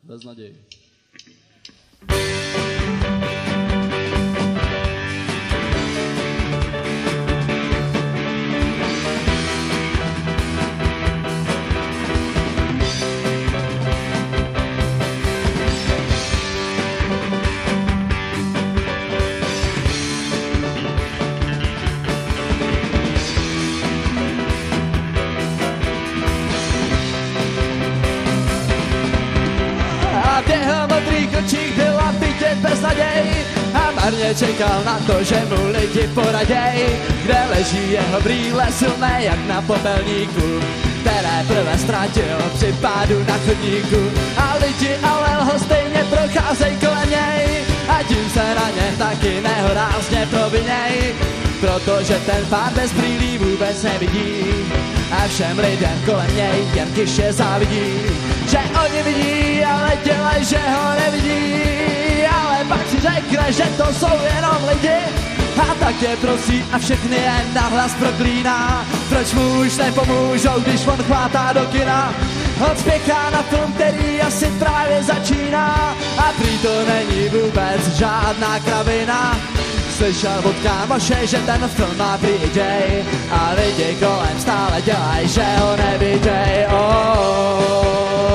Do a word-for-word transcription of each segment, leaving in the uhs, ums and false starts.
Beznaděj. Byla vidět beznaděj a marně čekal na to, že mu lidi poraděj, kde leží jeho brýle silné jak na popelníku, které prvé ztratil při pádu na chodníku. A lidi ale lhostejně procházejí kolem něj a tím se na ně taky nehorázně proviněj, protože ten pán bez brýlí vůbec nevidí a všem lidem kolem něj jen kyše závidí, že oni vidí, ale dělaj, že ho nevidí, ale pak si řekne, že to jsou jenom lidi a tak je prosí a všechny jen nahlas proklíná. Proč mu už nepomůžou, když on chvátá do kina, on spěchá na film, který asi právě začíná a prý to není vůbec žádná kravina. Slyšel od kámoše, že ten film má prý děj a lidi kolem stále dělají, že ho neviděj. Oh.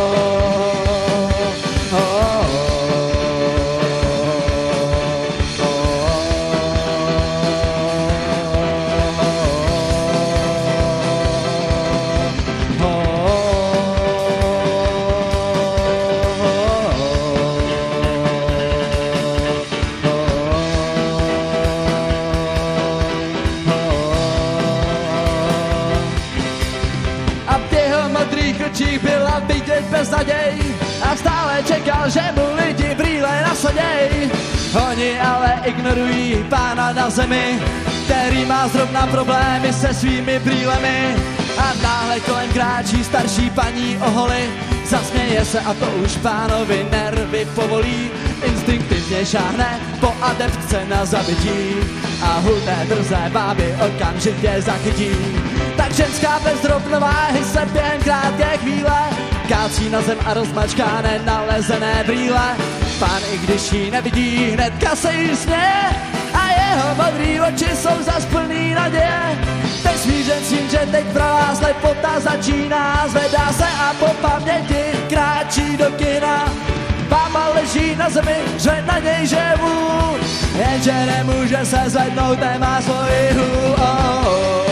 Byla vidět beznaděj a stále čekal, že mu lidi brýle nasaděj. Oni ale ignorují pána na zemi, který má zrovna problémy se svými brýlemi. A náhle kolem kráčí starší paní oholi, zasměje se a to už pánovi nervy povolí. Instinktivně šáhne po adeptce na zabití a hudé drzé báby okamžitě zachytí. Tak ženská bez rovnováhy se během krátké chvíle kácí na zem a rozmačká nenalezené brýle. Pán, i když ji nevidí, hnedka se jí směje a jeho modrý oči jsou zas plný naděje. Teď smířen s tím, že teď pro vás lepota začíná, zvedá se a po paměti kráčí do kina. Bába leží na zemi, že na něj ževu, jenže nemůže se zvednout, nemá svoji hůl. Oh, oh.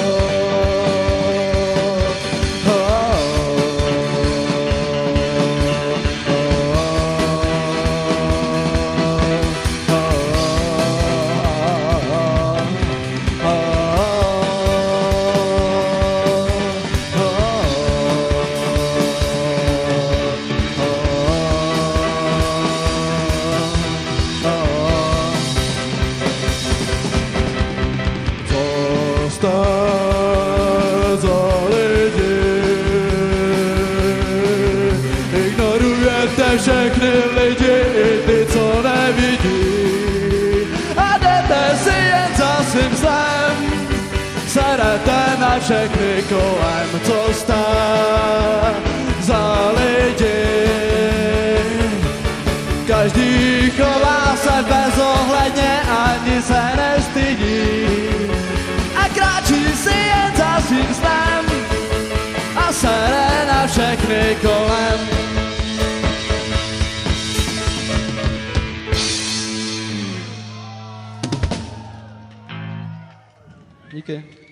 Všechny lidi, i ty, co nevidí, a jdete si jen za svým zlem, serete na všechny kolem, co stá za lidi. Každý chová se bezohledně, ani se nestydí a kráčí si jen za svým snem a sere na všechny kolem. Díky.